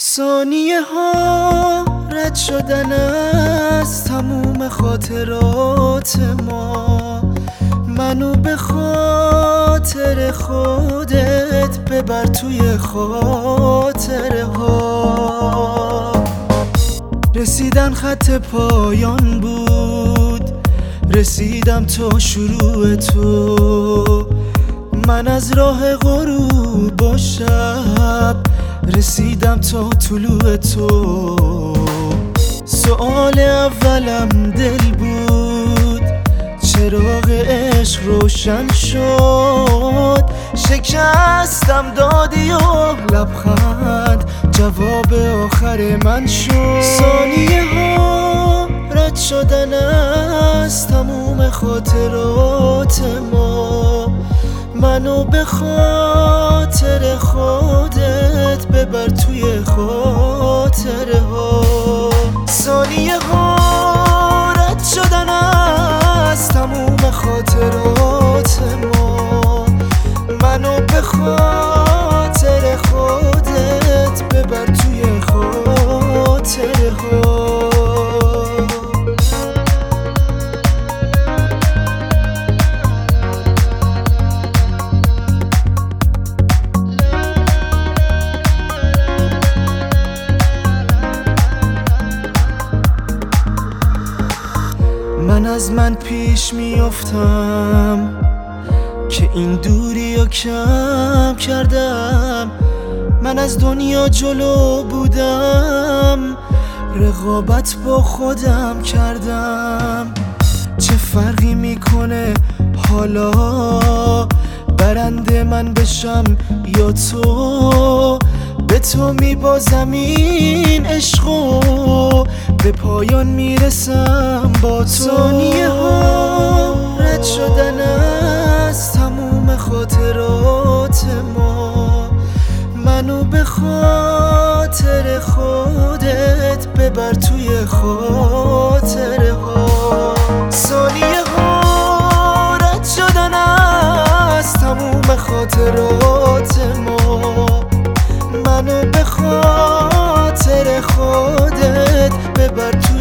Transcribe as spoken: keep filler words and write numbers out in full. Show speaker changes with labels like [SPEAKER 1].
[SPEAKER 1] ثانیه ها رد شدن از تموم خاطرات ما، منو به خاطر خودت ببر توی خاطره ها. رسیدن خط پایان بود، رسیدم تا شروع تو، من از راه غروب و شب رسیدم تا طلوع تو. سؤال اولم دل بود، چراغ عشق روشن شد، شکستم دادی و لبخند جواب آخر من شد. ثانیه ها رد شدن از تموم خاطرات ما، منو به خاطر خودت ببر توی خاطره ها. ثانیه ها رد شدن از تموم خاطرات ما، منو به خاطر خودت ببر توی خاطره ها. من از من پیش میافتم که این دوری رو کم کردم، من از دنیا جلو بودم، رقابت با خودم کردم. چه فرقی میکنه حالا برنده من بشم یا تو؟ به تو میبازم این عشقو، به پایان میرسم با تو. ثانیه ها رد شدن از تموم خاطرات ما، منو به خاطر خودت ببر توی خاطره ها. ثانیه ها رد شدن از تموم خاطرات ما، منو به خاطر خودت ببر توی